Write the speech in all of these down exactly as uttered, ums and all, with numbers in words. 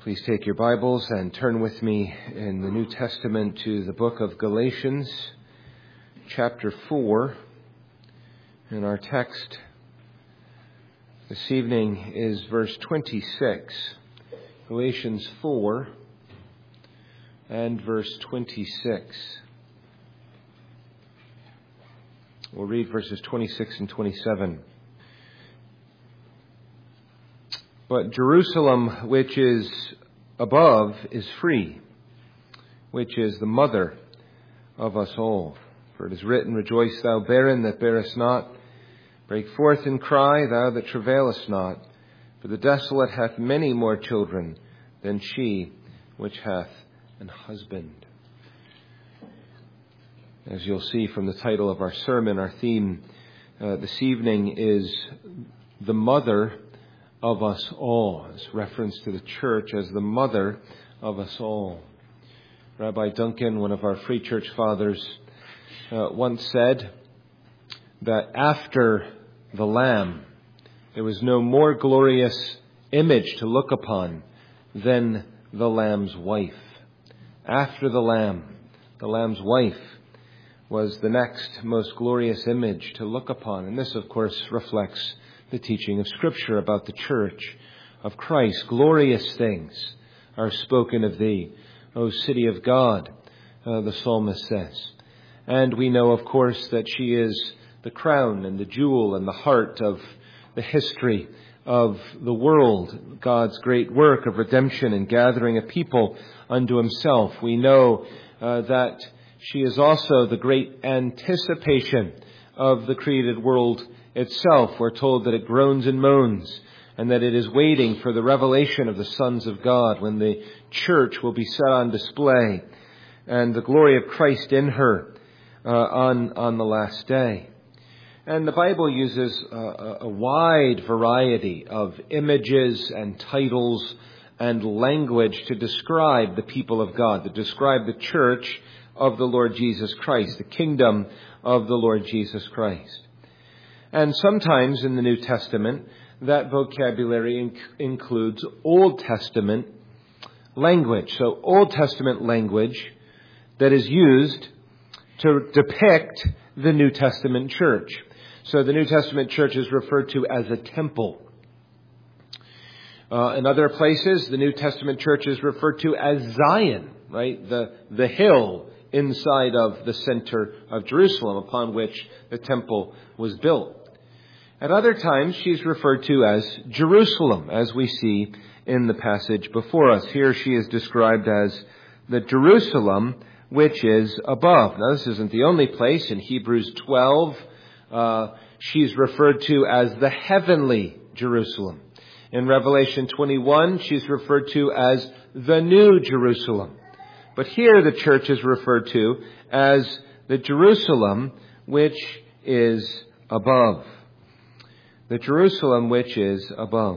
Please take your Bibles and turn with me in the New Testament to the book of Galatians, chapter four. And our text this evening is verse twenty-six. Galatians four and verse twenty-six. We'll read verses twenty-six and twenty-seven. But Jerusalem, which is above, is free, which is the mother of us all. For it is written, Rejoice, thou barren that bearest not. Break forth and cry, thou that travailest not. For the desolate hath many more children than she which hath an husband. As you'll see from the title of our sermon, our theme uh, this evening is the mother of us all. It's reference to the church as the mother of us all. Rabbi Duncan, one of our Free Church fathers, uh, once said that after the Lamb, there was no more glorious image to look upon than the Lamb's wife. After the Lamb, the Lamb's wife was the next most glorious image to look upon. And this, of course, reflects the teaching of Scripture about the church of Christ. Glorious things are spoken of thee, O city of God, uh, the psalmist says. And we know, of course, that she is the crown and the jewel and the heart of the history of the world, God's great work of redemption and gathering a people unto himself. We know uh, that she is also the great anticipation of the created world itself. We're told that it groans and moans and that it is waiting for the revelation of the sons of God when the church will be set on display and the glory of Christ in her uh, on, on the last day. And the Bible uses a, a wide variety of images and titles and language to describe the people of God, to describe the church of the Lord Jesus Christ, the kingdom of the Lord Jesus Christ. And sometimes in the New Testament, that vocabulary inc- includes Old Testament language. So Old Testament language that is used to depict the New Testament church. So the New Testament church is referred to as a temple. Uh, in other places, the New Testament church is referred to as Zion, right? The, the hill inside of the center of Jerusalem upon which the temple was built. At other times, she's referred to as Jerusalem, as we see in the passage before us. Here she is described as the Jerusalem which is above. Now, this isn't the only place. In Hebrews twelve, uh, she's referred to as the heavenly Jerusalem. In Revelation twenty-one, she's referred to as the New Jerusalem. But here the church is referred to as the Jerusalem which is above. The Jerusalem which is above.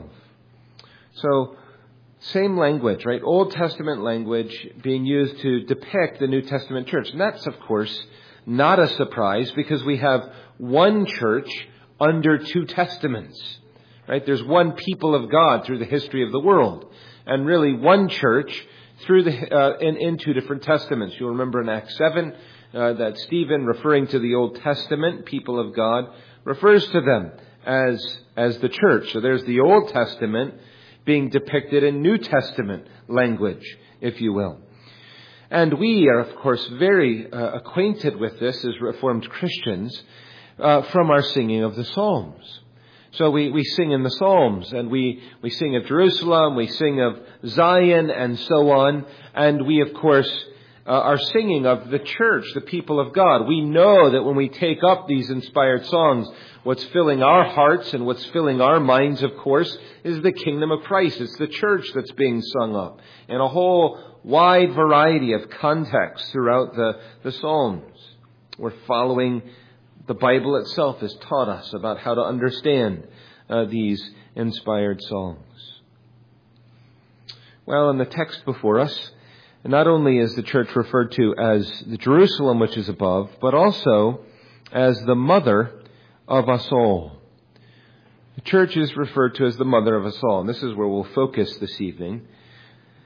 So, same language, right? Old Testament language being used to depict the New Testament church. And that's, of course, not a surprise because we have one church under two testaments, right? There's one people of God through the history of the world. And really one church through the uh, in, in two different testaments. You'll remember in Acts seven uh, that Stephen, referring to the Old Testament people of God, refers to them as as the church. So there's the Old Testament being depicted in New Testament language, if you will. And we are, of course, very uh, acquainted with this as Reformed Christians uh, from our singing of the Psalms. So we, we sing in the Psalms, and we, we sing of Jerusalem, we sing of Zion, and so on. And we, of course, uh, are singing of the church, the people of God. We know that when we take up these inspired songs, what's filling our hearts and what's filling our minds, of course, is the kingdom of Christ. It's the church that's being sung up in a whole wide variety of contexts throughout the, the Psalms. We're following the Bible itself has taught us about how to understand uh, these inspired songs. Well, in the text before us, not only is the church referred to as the Jerusalem which is above, but also as the mother of us all. The church is referred to as the mother of us all, and this is where we'll focus this evening.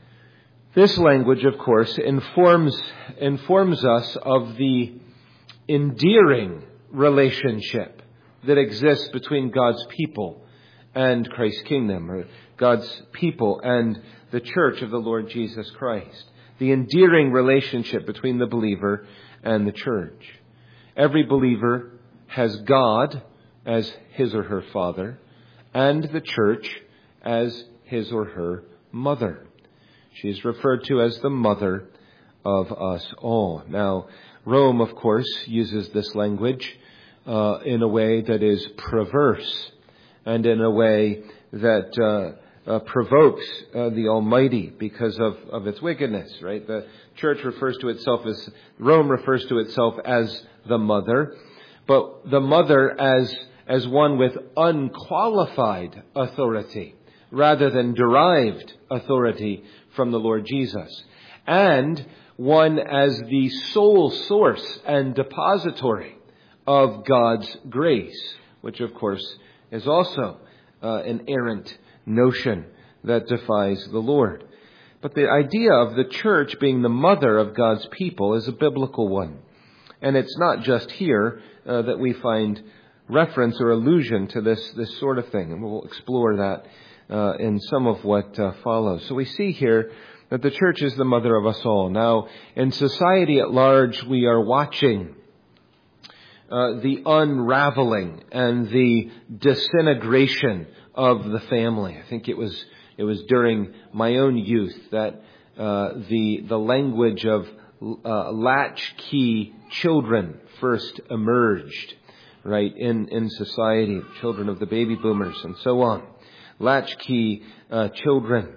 This language, of course, informs, informs us of the endearing relationship that exists between God's people and Christ's kingdom, or God's people and the church of the Lord Jesus Christ. The endearing relationship between the believer and the church. Every believer has God as his or her father, and the church as his or her mother. She is referred to as the mother of us all. Now, Rome, of course, uses this language uh, in a way that is perverse and in a way that uh, uh, provokes uh, the Almighty because of, of its wickedness, right? The church refers to itself as, Rome refers to itself as the mother, but the mother as, as one with unqualified authority rather than derived authority from the Lord Jesus, and one as the sole source and depository of God's grace, which of course is also uh, an errant notion that defies the Lord. But the idea of the church being the mother of God's people is a biblical one. And it's not just here uh, that we find reference or allusion to this, this sort of thing. And we'll explore that uh, in some of what uh, follows. So we see here that the church is the mother of us all. Now, in society at large, we are watching uh, the unraveling and the disintegration of the family. I think it was it was during my own youth that uh, the the language of uh, latchkey children first emerged, right, in in society, children of the baby boomers and so on, latchkey uh, children.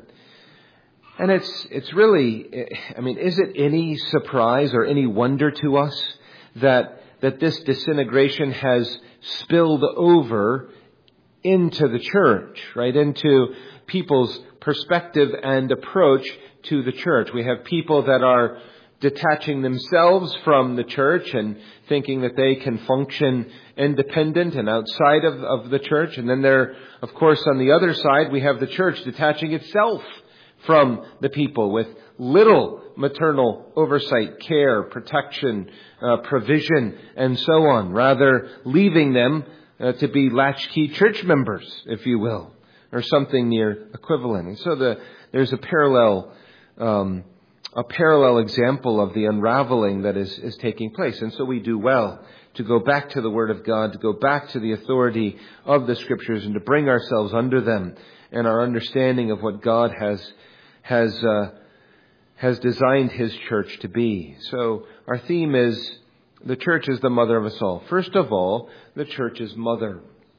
And it's it's really, I mean, is it any surprise or any wonder to us that that this disintegration has spilled over into the church, right, into people's perspective and approach to the church? We have people that are detaching themselves from the church and thinking that they can function independent and outside of, of the church. And then there, of course, on the other side, we have the church detaching itself from the people with little maternal oversight, care, protection, uh, provision, and so on, rather leaving them uh, to be latchkey church members, if you will, or something near equivalent. And so the, there's a parallel, um, a parallel example of the unraveling that is, is taking place. And so we do well to go back to the Word of God, to go back to the authority of the Scriptures, and to bring ourselves under them and our understanding of what God has has uh, has designed His church to be. So our theme is the church is the mother of us all. First of all, the church is mother.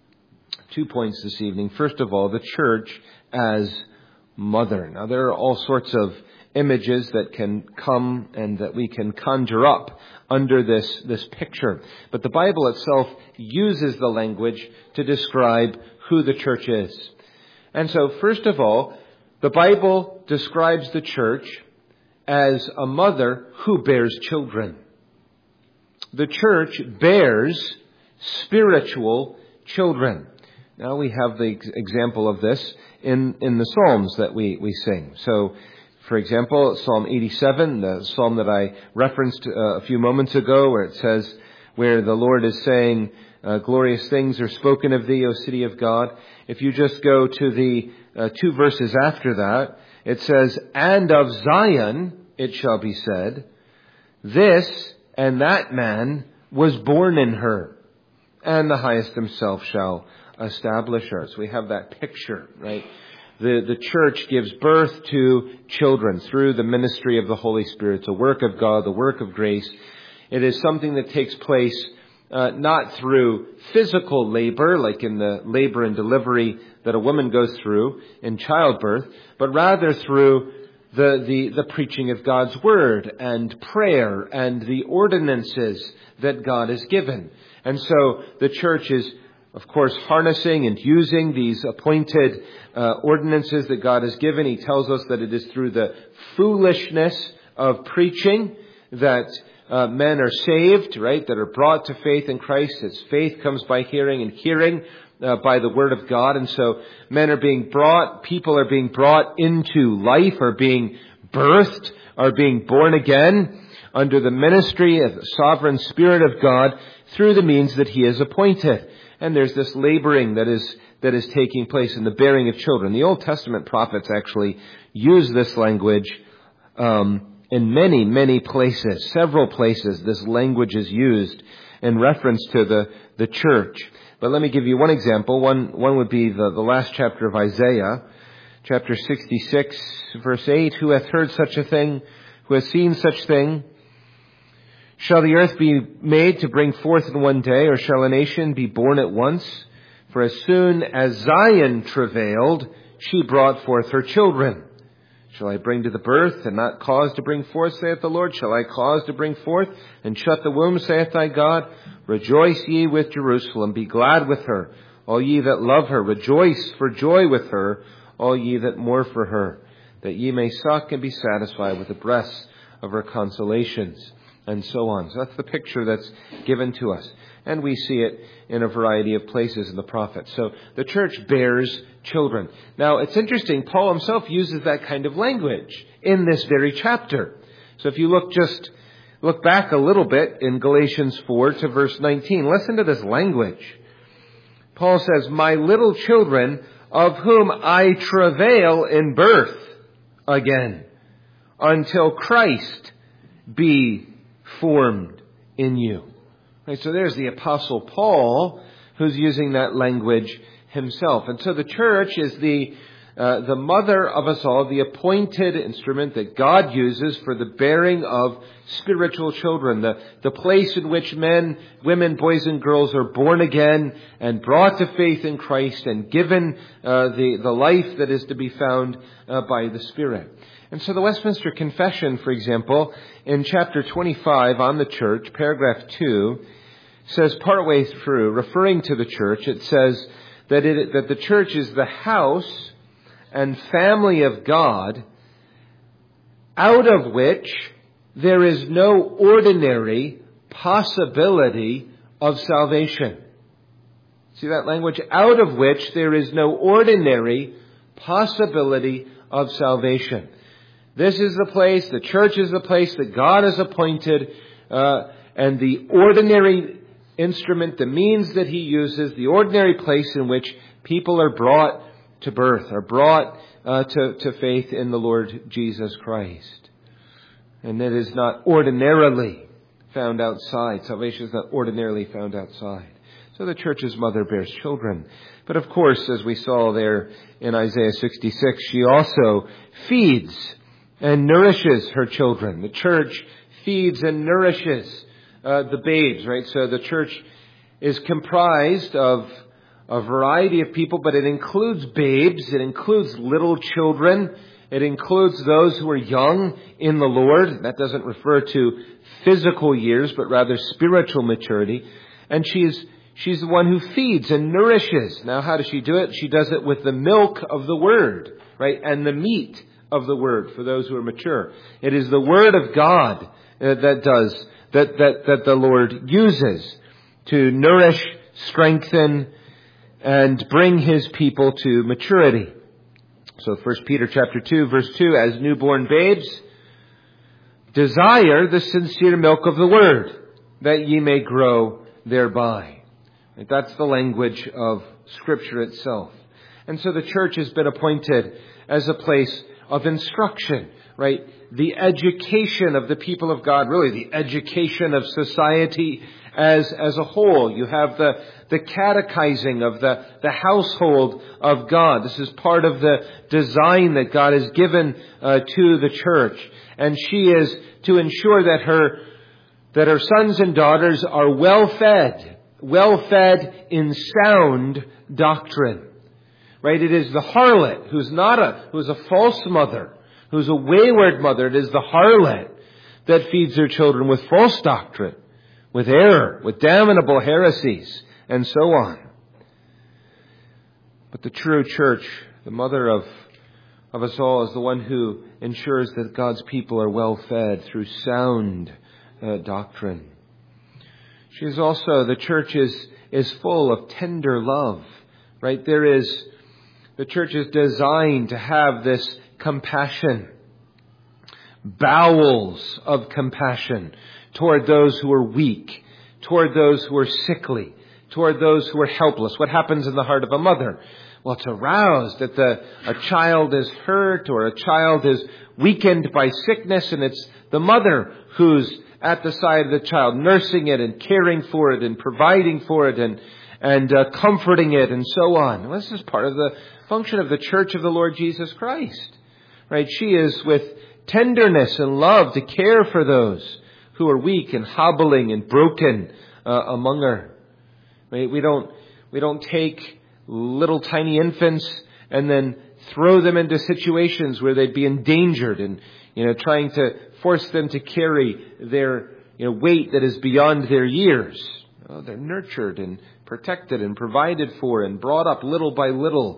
Two points this evening. First of all, the church as mother. Now, there are all sorts of images that can come and that we can conjure up under this, this picture. But the Bible itself uses the language to describe who the church is. And so, first of all, the Bible describes the church as a mother who bears children. The church bears spiritual children. Now we have the example of this in, in the Psalms that we, we sing. So, for example, Psalm eighty-seven, the psalm that I referenced uh, a few moments ago, where it says, where the Lord is saying, uh, glorious things are spoken of thee, O city of God. If you just go to the uh, two verses after that, it says, and of Zion it shall be said, this and that man was born in her, and the highest himself shall establish her. So we have that picture, right? The, the church gives birth to children through the ministry of the Holy Spirit. It's a work of God, the work of grace. It is something that takes place uh, not through physical labor, like in the labor and delivery that a woman goes through in childbirth, but rather through the, the, the preaching of God's Word and prayer and the ordinances that God has given. And so the church is, of course, harnessing and using these appointed uh, ordinances that God has given. He tells us that it is through the foolishness of preaching that uh, men are saved, right, that are brought to faith in Christ. As faith comes by hearing, and hearing uh, by the Word of God. And so men are being brought, people are being brought into life, are being birthed, are being born again under the ministry of the sovereign Spirit of God through the means that He has appointed. And there's this laboring that is that is taking place in the bearing of children. The Old Testament prophets actually use this language um, in many, many places. Several places this language is used in reference to the, the church. But let me give you one example. One, one would be the, the last chapter of Isaiah, chapter sixty-six, verse eight. Who hath heard such a thing? Who hath seen such thing? Shall the earth be made to bring forth in one day, or shall a nation be born at once? For as soon as Zion travailed, she brought forth her children. Shall I bring to the birth, and not cause to bring forth, saith the Lord? Shall I cause to bring forth, and shut the womb, saith thy God? Rejoice ye with Jerusalem, be glad with her, all ye that love her. Rejoice for joy with her, all ye that mourn for her, that ye may suck and be satisfied with the breasts of her consolations. And so on. So that's the picture that's given to us. And we see it in a variety of places in the prophets. So the church bears children. Now, it's interesting. Paul himself uses that kind of language in this very chapter. So if you look just, look back a little bit in Galatians four to verse nineteen, listen to this language. Paul says, my little children, of whom I travail in birth again, until Christ be formed in you. Right, so there's the Apostle Paul who's using that language himself. And so the church is the uh, the mother of us all, the appointed instrument that God uses for the bearing of spiritual children, the, the place in which men, women, boys and girls are born again and brought to faith in Christ and given uh, the, the life that is to be found uh, by the Spirit. And so the Westminster Confession, for example, in chapter twenty-five on the church, paragraph two, says partway through, referring to the church, it says that it, that the church is the house and family of God, out of which there is no ordinary possibility of salvation. See that language? Out of which there is no ordinary possibility of salvation. This is the place, the church is the place that God has appointed, uh, and the ordinary instrument, the means that He uses, the ordinary place in which people are brought to birth, are brought uh, to, to faith in the Lord Jesus Christ. And it is not ordinarily found outside. Salvation is not ordinarily found outside. So the church's mother bears children. But of course, as we saw there in Isaiah sixty-six, she also feeds and nourishes her children. The church feeds and nourishes uh, the babes, right? So the church is comprised of a variety of people, but it includes babes. It includes little children. It includes those who are young in the Lord. That doesn't refer to physical years, but rather spiritual maturity. And she's she's the one who feeds and nourishes. Now, how does she do it? She does it with the milk of the Word, right? And the meat of the Word for those who are mature. It is the Word of God uh, that does, that, that, that the Lord uses to nourish, strengthen, and bring His people to maturity. So First Peter chapter two, verse two, as newborn babes, desire the sincere milk of the Word, that ye may grow thereby. And that's the language of Scripture itself. And so the church has been appointed as a place of instruction, right? The education of the people of God, really the education of society as, as a whole. You have the, the catechizing of the, the household of God. This is part of the design that God has given uh, to the church. And she is to ensure that her, that her sons and daughters are well fed, well fed in sound doctrine. Right? It is the harlot who's not a, who's a false mother, who's a wayward mother. It is the harlot that feeds her children with false doctrine, with error, with damnable heresies, and so on. But the true church, the mother of, of us all, is the one who ensures that God's people are well fed through sound uh, doctrine. She is also, the church is, is full of tender love. Right? There is, the church is designed to have this compassion. bowels of compassion toward those who are weak, toward those who are sickly, toward those who are helpless. What happens in the heart of a mother? Well, it's aroused that the, a child is hurt or a child is weakened by sickness, and it's the mother who's at the side of the child, nursing it and caring for it and providing for it and and uh, comforting it and so on. Well, this is part of the function of the Church of the Lord Jesus Christ. Right? She is with tenderness and love to care for those who are weak and hobbling and broken uh, among her. Right? We don't we don't take little tiny infants and then throw them into situations where they'd be endangered and, you know, trying to force them to carry their, you know, weight that is beyond their years. Oh, they're nurtured and protected and provided for and brought up little by little,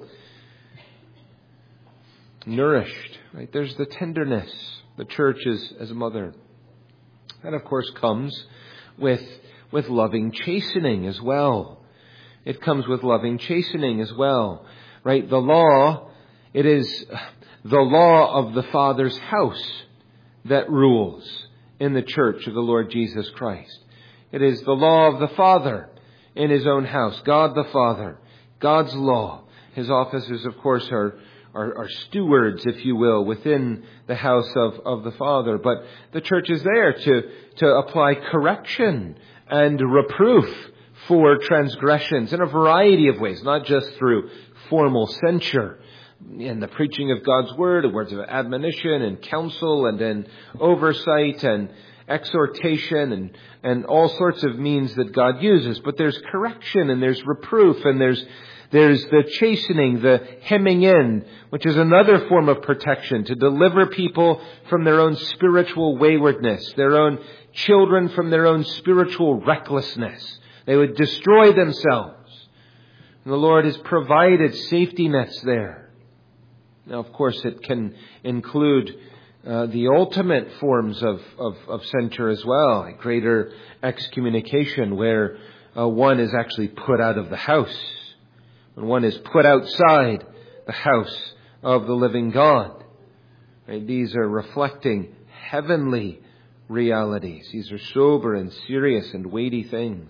nourished. Right? There's the tenderness. The church is as a mother. That, of course, comes with with loving chastening as well. It comes with loving chastening as well. Right? The law, it is the law of the Father's house that rules in the church of the Lord Jesus Christ. It is the law of the Father in His own house. God the Father. God's law. His officers, of course, are, are, are stewards, if you will, within the house of, of the Father. But the church is there to, to apply correction and reproof for transgressions in a variety of ways, not just through formal censure in the preaching of God's word, and words of admonition and counsel and then oversight and exhortation and, and all sorts of means that God uses. But there's correction and there's reproof and there's there's the chastening, the hemming in, which is another form of protection to deliver people from their own spiritual waywardness, their own children from their own spiritual recklessness. They would destroy themselves. And the Lord has provided safety nets there. Now, of course, it can include uh, the ultimate forms of, of, of censure as well, a greater excommunication where uh, one is actually put out of the house, when one is put outside the house of the living God. Right? These are reflecting heavenly realities. These are sober and serious and weighty things.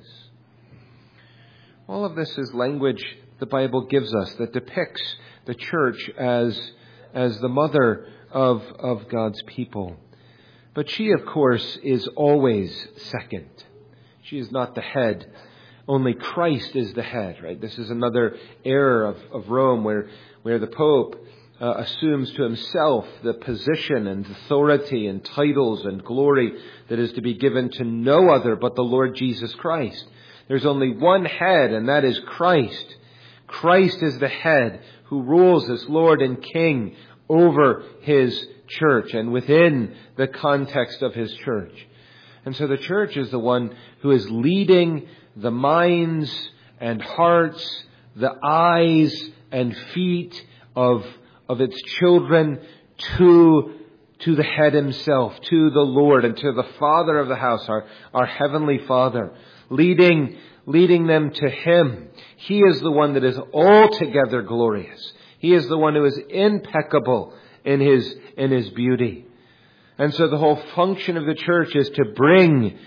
All of this is language the Bible gives us that depicts the church as, as the mother of, of God's people. But she, of course, is always second. She is not the head. Only Christ is the head, right? This is another error of, of Rome where, where the Pope uh, assumes to himself the position and authority and titles and glory that is to be given to no other but the Lord Jesus Christ. There's only one head, and that is Christ. Christ is the head who rules as Lord and King over His church and within the context of His church. And so the church is the one who is leading the minds and hearts, the eyes and feet of, of its children to, to the head Himself, to the Lord and to the Father of the house, our, our Heavenly Father. Leading, leading them to Him. He is the one that is altogether glorious. He is the one who is impeccable in His, in His beauty. And so the whole function of the church is to bring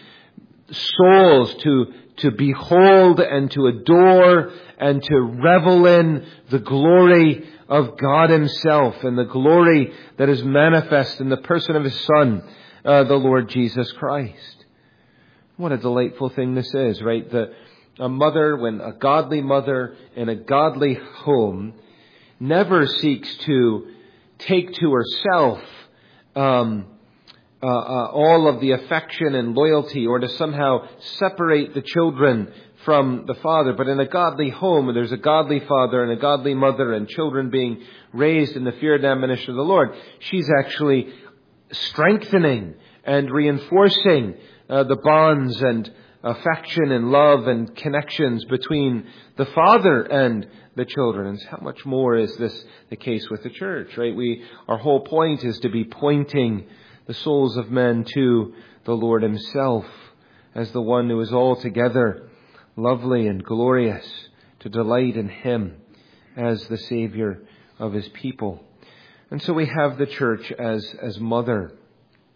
souls to, to behold and to adore and to revel in the glory of God Himself and the glory that is manifest in the person of His Son, uh, the Lord Jesus Christ. What a delightful thing this is, right? The, a mother, when a godly mother in a godly home never seeks to take to herself um, uh, uh, all of the affection and loyalty or to somehow separate the children from the father. But in a godly home, where there's a godly father and a godly mother and children being raised in the fear and admonition of the Lord, she's actually strengthening and reinforcing Uh, the bonds and affection and love and connections between the father and the children. And how much more is this the case with the church, right? We, our whole point is to be pointing the souls of men to the Lord Himself as the one who is altogether lovely and glorious, to delight in Him as the Savior of His people. And so we have the church as, as mother.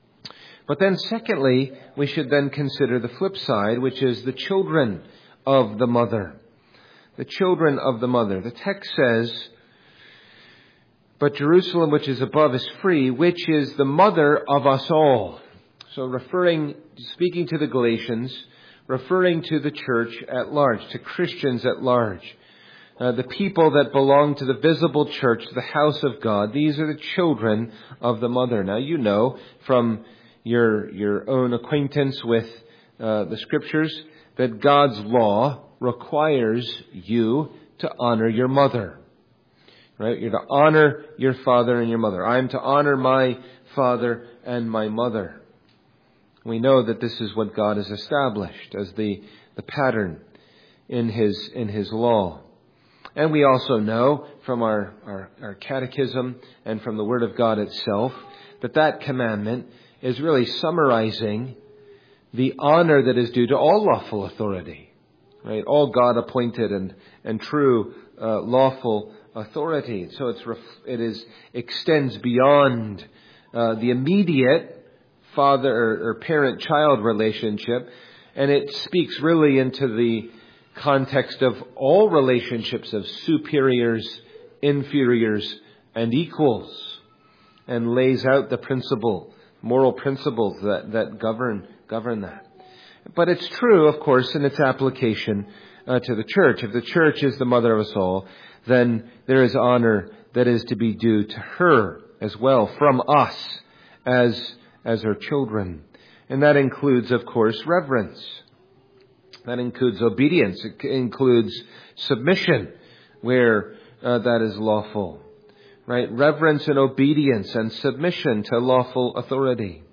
But then secondly, we should then consider the flip side, which is the children of the mother. The children of the mother. The text says, "But Jerusalem which is above is free, which is the mother of us all." So referring, speaking to the Galatians, referring to the church at large, to Christians at large. Uh, the people that belong to the visible church, the house of God. These are the children of the mother. Now you know from your your own acquaintance with uh, the Scriptures that God's law requires you to honor your mother. Right? You're to honor your father and your mother. I am to honor my father and my mother. We know that this is what God has established as the, the pattern in his in his law. And we also know from our, our, our catechism and from the Word of God itself that that commandment is really summarizing the honor that is due to all lawful authority, right? All God-appointed and and true uh, lawful authority. So it's it is extends beyond uh, the immediate father or, or parent-child relationship, and it speaks really into the context of all relationships of superiors, inferiors, and equals, and lays out the principle. Moral principles that, that govern govern that. But it's true, of course, in its application uh, to the church. If the church is the mother of us all, then there is honor that is to be due to her as well, from us as as her children. And that includes, of course, reverence. That includes obedience. It includes submission where uh, that is lawful. Right? Reverence and obedience and submission to lawful authority.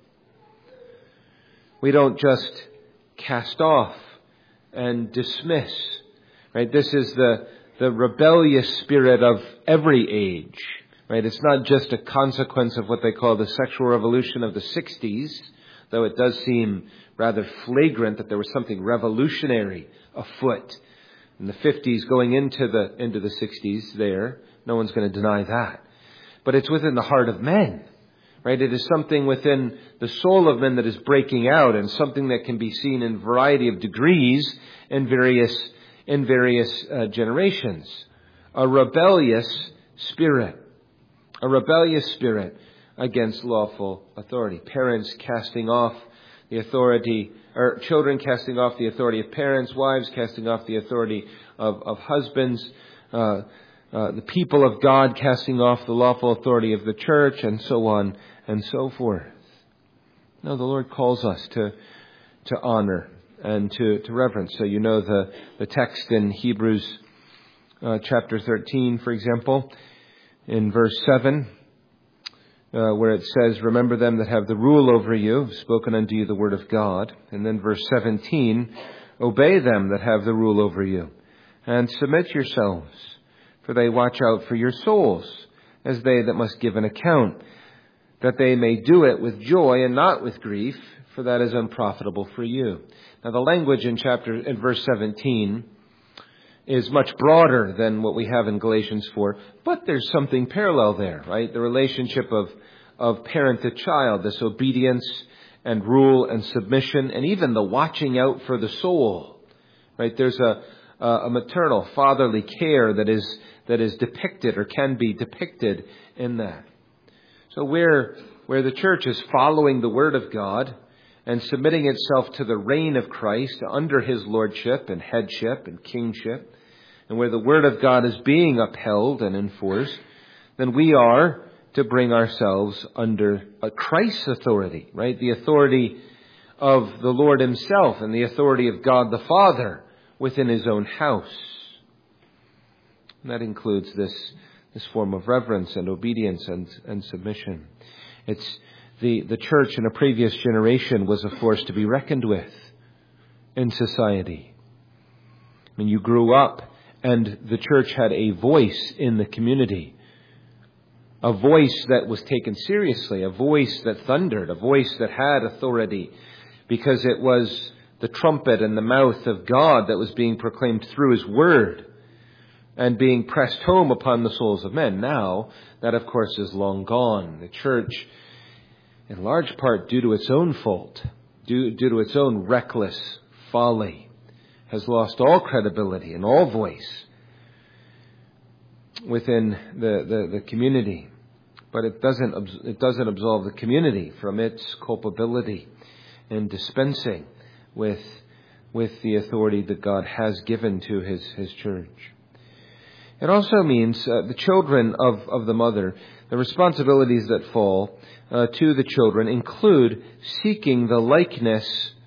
We don't just cast off and dismiss. Right? This is the, the rebellious spirit of every age. Right? It's not just a consequence of what they call the sexual revolution of the sixties, though it does seem rather flagrant that there was something revolutionary afoot in the fifties going into the into the sixties there. No one's going to deny that. But it's within the heart of men, right? It is something within the soul of men that is breaking out, and something that can be seen in a variety of degrees in various in various uh, generations. A rebellious spirit. A rebellious spirit against lawful authority. Parents casting off the authority, or children casting off the authority of parents, wives casting off the authority of, of husbands, uh, uh, the people of God casting off the lawful authority of the church, and so on and so forth. No, the Lord calls us to to honor and to, to reverence. So you know the, the text in Hebrews uh, chapter thirteen, for example, in verse seven, uh, where it says, "Remember them that have the rule over you, spoken unto you the word of God." And then verse seventeen, "Obey them that have the rule over you, and submit yourselves, for they watch out for your souls, as they that must give an account, that they may do it with joy and not with grief, for that is unprofitable for you." Now the language in chapter in verse seventeen is much broader than what we have in Galatians four, but there's something parallel there, right? The relationship of, of parent to child, this obedience and rule and submission, and even the watching out for the soul, right? There's a, a maternal, fatherly care that is, that is depicted or can be depicted in that. So where, where the church is following the Word of God and submitting itself to the reign of Christ under His lordship and headship and kingship, and where the Word of God is being upheld and enforced, then we are to bring ourselves under a Christ's authority, right? The authority of the Lord Himself and the authority of God the Father within His own house. And that includes this, this form of reverence and obedience and, and submission. It's the, the church in a previous generation was a force to be reckoned with in society. When you grew up and the church had a voice in the community, a voice that was taken seriously, a voice that thundered, a voice that had authority, because it was the trumpet and the mouth of God that was being proclaimed through His Word and being pressed home upon the souls of men. Now, that of course is long gone. The church in large part due to its own fault, due, due to its own reckless folly, has lost all credibility and all voice within the, the, the community. But it doesn't, it doesn't absolve the community from its culpability in dispensing with, with the authority that God has given to His, His church. It also means uh, the children of, of the mother, the responsibilities that fall uh, to the children include seeking the likeness,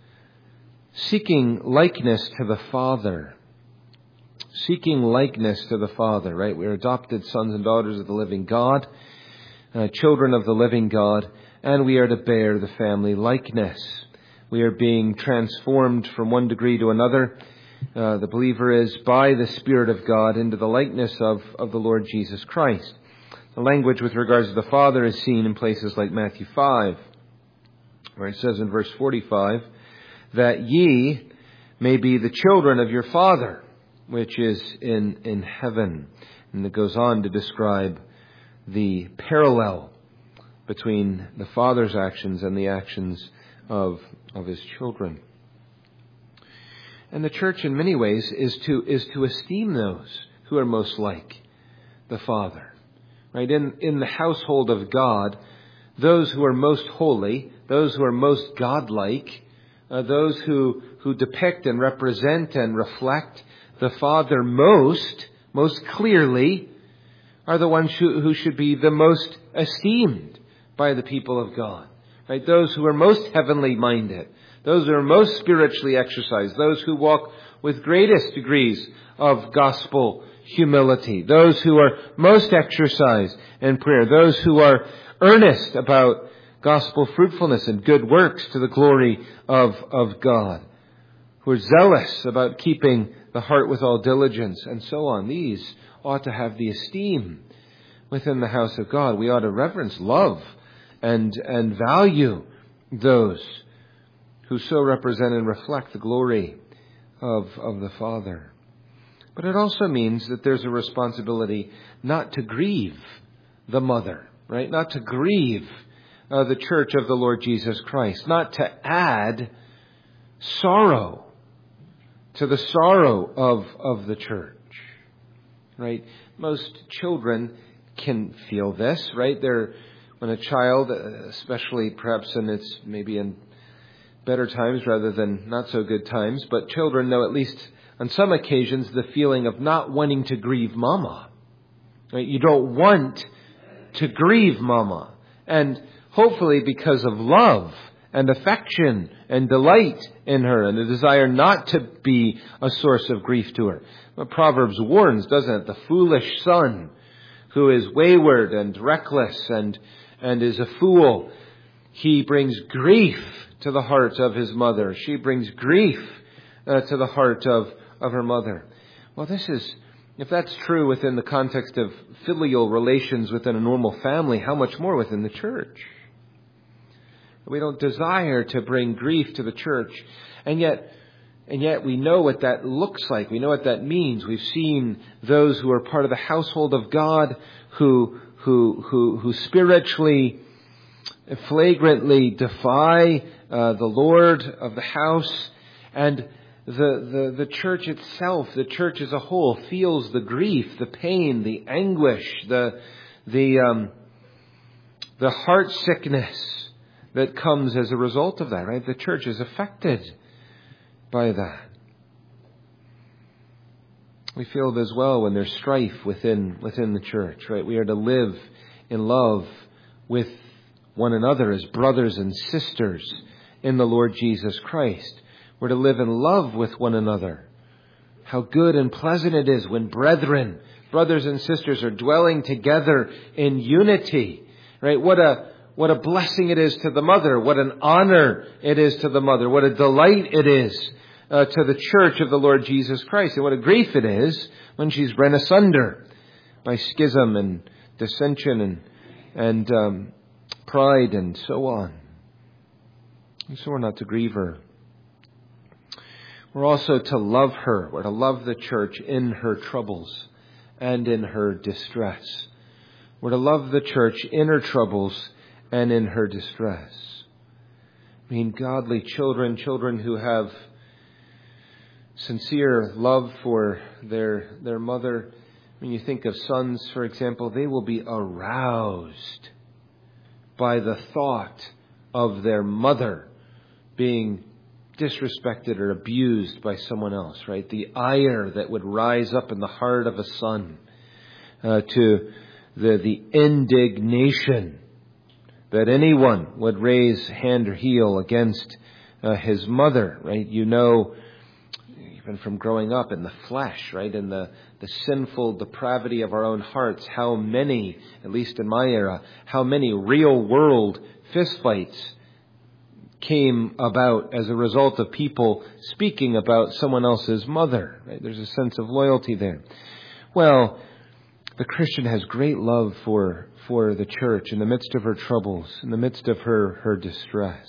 seeking likeness to the Father. Seeking likeness to the Father, right? We're adopted sons and daughters of the living God, uh, children of the living God, and we are to bear the family likeness. We are being transformed from one degree to another. Uh, the believer is by the Spirit of God into the likeness of, of the Lord Jesus Christ. The language with regards to the Father is seen in places like Matthew five, where it says in verse forty-five, that ye may be the children of your Father, which is in, in heaven. And it goes on to describe the parallel between the Father's actions and the actions of, of His children. And the church in many ways is to, is to esteem those who are most like the Father. Right? In, in the household of God, those who are most holy, those who are most godlike, uh, those who, who depict and represent and reflect the Father most, most clearly, are the ones who, who should be the most esteemed by the people of God. Right? Those who are most heavenly minded, those who are most spiritually exercised, those who walk with greatest degrees of gospel humility, those who are most exercised in prayer, those who are earnest about gospel fruitfulness and good works to the glory of, of God, who are zealous about keeping the heart with all diligence, and so on. These ought to have the esteem within the house of God. We ought to reverence, love, and, and value those who so represent and reflect the glory of, of the Father. But it also means that there's a responsibility not to grieve the mother, right? Not to grieve uh, the church of the Lord Jesus Christ. Not to add sorrow to the sorrow of, of the church, right? Most children can feel this, right? They're, when a child, especially perhaps in its, maybe in better times rather than not so good times, but children know at least on some occasions the feeling of not wanting to grieve mama. Right? You don't want to grieve mama. And hopefully because of love and affection and delight in her and a desire not to be a source of grief to her. But Proverbs warns, doesn't it? The foolish son who is wayward and reckless and, and is a fool, he brings grief to the heart of his mother. She brings grief uh, to the heart of, of her mother. Well, this is, if that's true within the context of filial relations within a normal family, how much more within the church? We don't desire to bring grief to the church, and yet, and yet we know what that looks like. We know what that means. We've seen those who are part of the household of God, who who who who spiritually, flagrantly defy uh, the Lord of the house, and the, the the church itself, the church as a whole, feels the grief, the pain, the anguish, the the um, the heart sickness that comes as a result of that, right? The church is affected by that. We feel it as well when there's strife within within the church, right? We are to live in love with one another as brothers and sisters in the Lord Jesus Christ. We're to live in love with one another. How good and pleasant it is when brethren, brothers and sisters, are dwelling together in unity, right? What a What a blessing it is to the mother. What an honor it is to the mother. What a delight it is uh, to the church of the Lord Jesus Christ. And what a grief it is when she's rent asunder by schism and dissension and, and um, pride and so on. And so we're not to grieve her. We're also to love her. We're to love the church in her troubles and in her distress. We're to love the church in her troubles and in her distress. I mean, godly children, children who have sincere love for their their mother. When you think of sons, for example, they will be aroused by the thought of their mother being disrespected or abused by someone else, right? The ire that would rise up in the heart of a son, uh, to the the indignation that anyone would raise hand or heel against uh, his mother, right? You know, even from growing up in the flesh, right, in the, the sinful depravity of our own hearts, how many, at least in my era, how many real world fistfights came about as a result of people speaking about someone else's mother. Right? There's a sense of loyalty there. Well, the Christian has great love for for the church in the midst of her troubles, in the midst of her, her distress.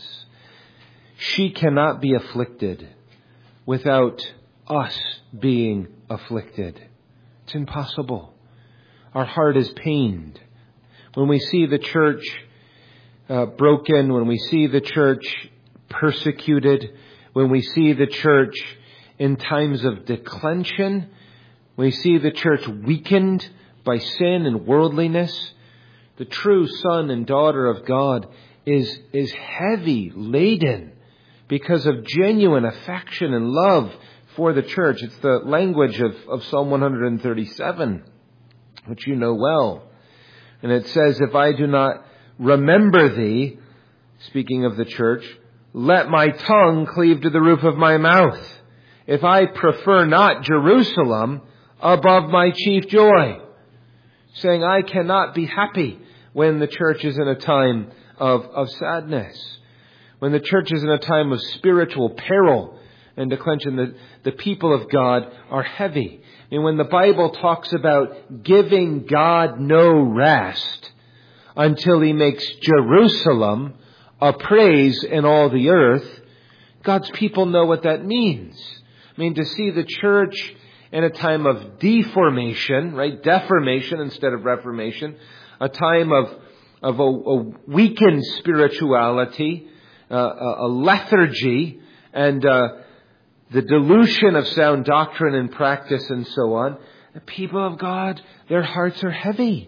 She cannot be afflicted without us being afflicted. It's impossible. Our heart is pained when we see the church uh, broken, when we see the church persecuted, when we see the church in times of declension, we see the church weakened by sin and worldliness. The true son and daughter of God is, is heavy laden because of genuine affection and love for the church. It's the language of, of Psalm one thirty-seven, which you know well. And it says, if I do not remember thee, speaking of the church, let my tongue cleave to the roof of my mouth. If I prefer not Jerusalem above my chief joy. Saying, I cannot be happy when the church is in a time of, of sadness. When the church is in a time of spiritual peril and declension, the, the people of God are heavy. And when the Bible talks about giving God no rest until He makes Jerusalem a praise in all the earth, God's people know what that means. I mean, to see the church in a time of deformation, right? Deformation instead of reformation. A time of, of a, a weakened spirituality, uh, a, a lethargy, and uh, the dilution of sound doctrine and practice and so on. The people of God, their hearts are heavy.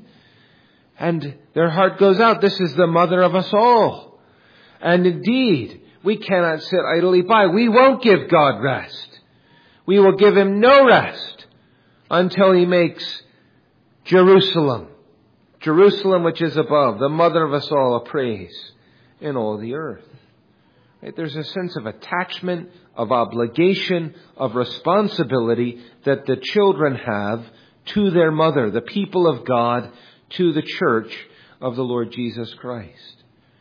And their heart goes out. This is the mother of us all. And indeed, we cannot sit idly by. We won't give God rest. We will give Him no rest until He makes Jerusalem, Jerusalem which is above, the mother of us all, a praise in all the earth. Right? There's a sense of attachment, of obligation, of responsibility that the children have to their mother, the people of God, to the church of the Lord Jesus Christ.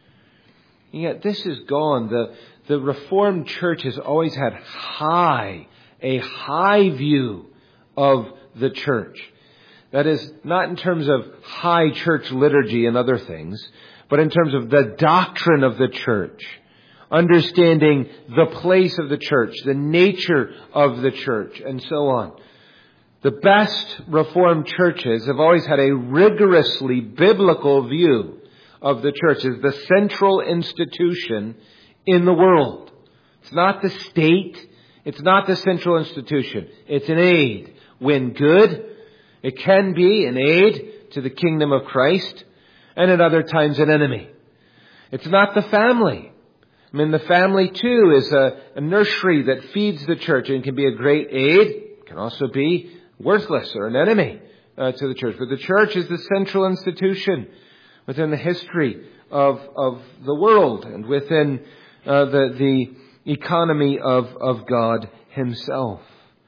And yet this is gone. The, the Reformed Church has always had high a high view of the church. That is, not in terms of high church liturgy and other things, but in terms of the doctrine of the church, understanding the place of the church, the nature of the church, and so on. The best Reformed churches have always had a rigorously biblical view of the church as the central institution in the world. It's not the state. It's not the central institution. It's an aid. When good, it can be an aid to the kingdom of Christ, and at other times an enemy. It's not the family. I mean, the family too is a, a nursery that feeds the church and can be a great aid. It can also be worthless or an enemy uh, to the church. But the church is the central institution within the history of of the world and within uh, the the economy of, of God Himself.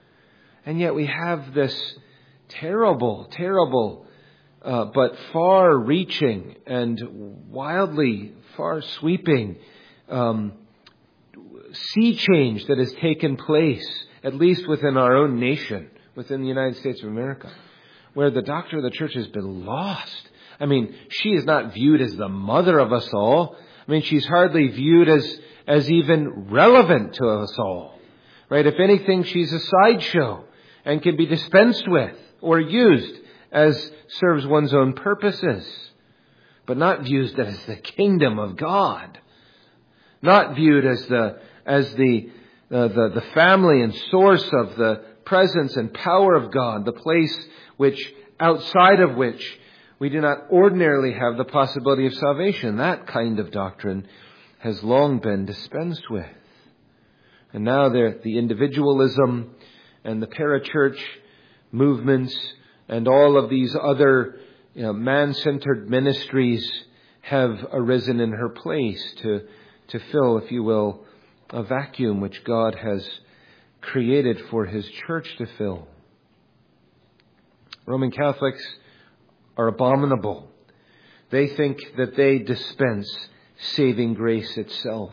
And yet we have this terrible, terrible, uh, but far-reaching and wildly far-sweeping um, sea change that has taken place, at least within our own nation, within the United States of America, where the doctrine of the church has been lost. I mean, she is not viewed as the mother of us all. I mean, she's hardly viewed as as even relevant to us all. Right? If anything, she's a sideshow and can be dispensed with or used as serves one's own purposes. but not viewed as the kingdom of God. Not viewed as the as the uh, the the family and source of the presence and power of God, the place which outside of which we do not ordinarily have the possibility of salvation. That kind of doctrine has long been dispensed with. And now there, the individualism and the parachurch movements and all of these other, you know, man-centered ministries have arisen in her place to, to fill, if you will, a vacuum which God has created for His church to fill. Roman Catholics are abominable. They think that they dispense saving grace itself.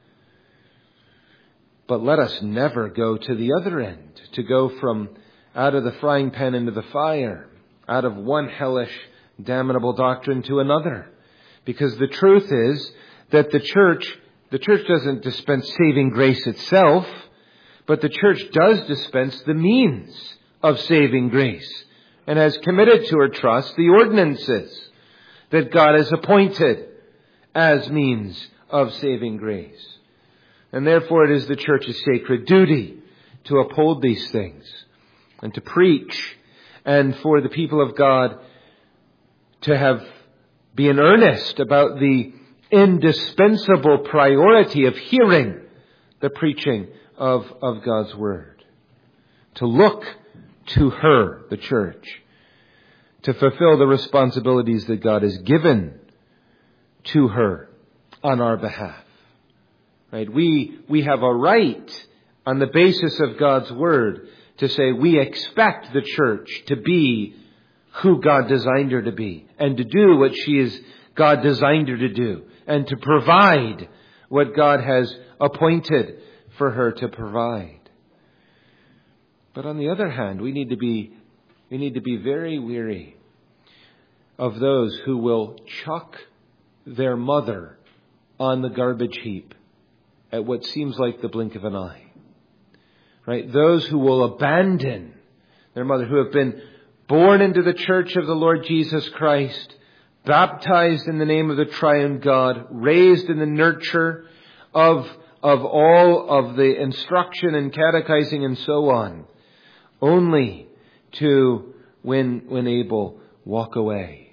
But let us never go to the other end, to go from out of the frying pan into the fire, out of one hellish, damnable doctrine to another. Because the truth is that the church, the church doesn't dispense saving grace itself, but the church does dispense the means of saving grace, and has committed to her trust the ordinances that God has appointed as means of saving grace. And therefore it is the church's sacred duty to uphold these things and to preach, and for the people of God to have be in earnest about the indispensable priority of hearing the preaching of, of God's Word. To look to her, the church, to fulfill the responsibilities that God has given to her on our behalf. Right? We, we have a right on the basis of God's Word to say we expect the church to be who God designed her to be, and to do what she is God designed her to do, and to provide what God has appointed for her to provide. But on the other hand, we need to be we need to be very weary of those who will chuck their mother on the garbage heap at what seems like the blink of an eye. Right? Those who will abandon their mother, who have been born into the church of the Lord Jesus Christ, baptized in the name of the triune God, raised in the nurture of, of all of the instruction and catechizing and so on, only to, when, when able, walk away.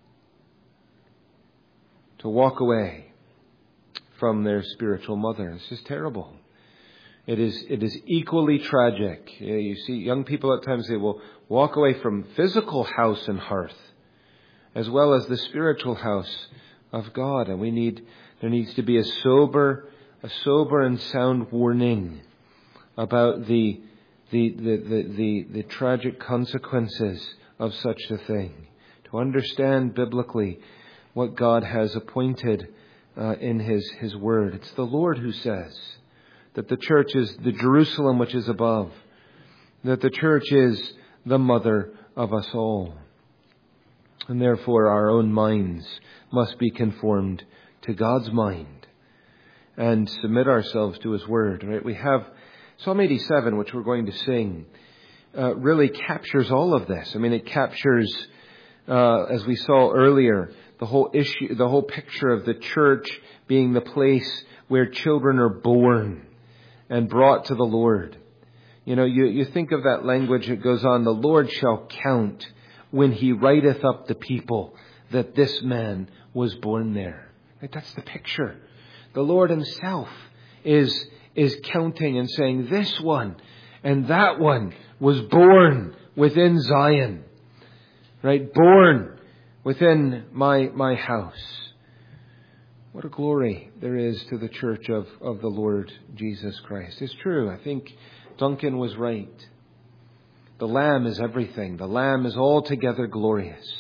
To walk away from their spiritual mother. It's just terrible. It is, it is equally tragic. You see, young people at times, they will walk away from physical house and hearth, as well as the spiritual house of God. And we need, there needs to be a sober, a sober and sound warning about the, the, the, the, the, the tragic consequences of such a thing. To understand biblically what God has appointed uh, in His, His Word. It's the Lord who says that the church is the Jerusalem which is above, that the church is the mother of us all. And therefore our own minds must be conformed to God's mind and submit ourselves to His Word. Right? We have Psalm eighty-seven, which we're going to sing, uh, really captures all of this. I mean, it captures, uh, as we saw earlier, the whole issue, the whole picture of the church being the place where children are born and brought to the Lord. You know, you, you think of that language that goes on, the Lord shall count when He writeth up the people that this man was born there. Right? That's the picture. The Lord Himself is, is counting and saying, this one and that one was born within Zion. Right? Born within my, my house. What a glory there is to the church of, of the Lord Jesus Christ. It's true. I think Duncan was right. The Lamb is everything. The Lamb is altogether glorious.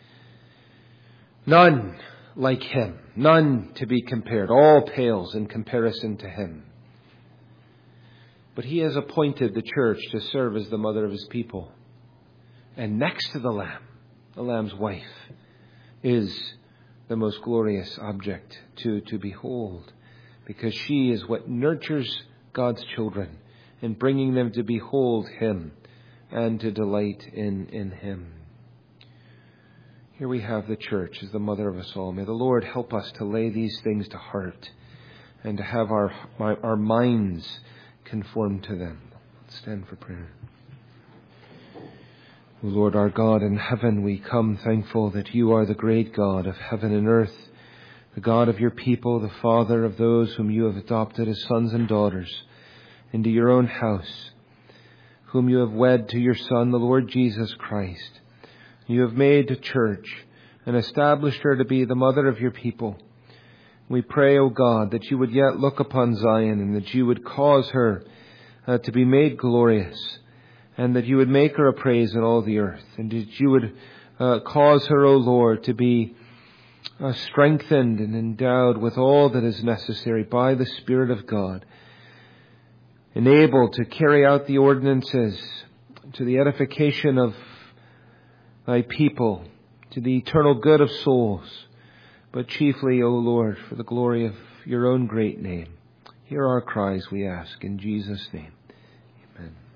None like Him. None to be compared. All pales in comparison to Him. But He has appointed the church to serve as the mother of His people. And next to the Lamb, the Lamb's wife, is the most glorious object to, to behold, because she is what nurtures God's children in bringing them to behold Him and to delight in, in Him. Here we have the church as the mother of us all. May the Lord help us to lay these things to heart and to have our, our minds conform to them. Let's stand for prayer. O Lord our God in heaven, we come thankful that you are the great God of heaven and earth, the God of your people, the Father of those whom you have adopted as sons and daughters into your own house, whom you have wed to your Son, the Lord Jesus Christ. You have made the church and established her to be the mother of your people. We pray, O God, that you would yet look upon Zion and that you would cause her uh, to be made glorious, and that you would make her a praise in all the earth, and that you would uh, cause her, O Lord, to be uh, strengthened and endowed with all that is necessary by the Spirit of God, enabled to carry out the ordinances to the edification of thy people, to the eternal good of souls, but chiefly, O Lord, for the glory of your own great name. Hear our cries, we ask, in Jesus' name. Amen.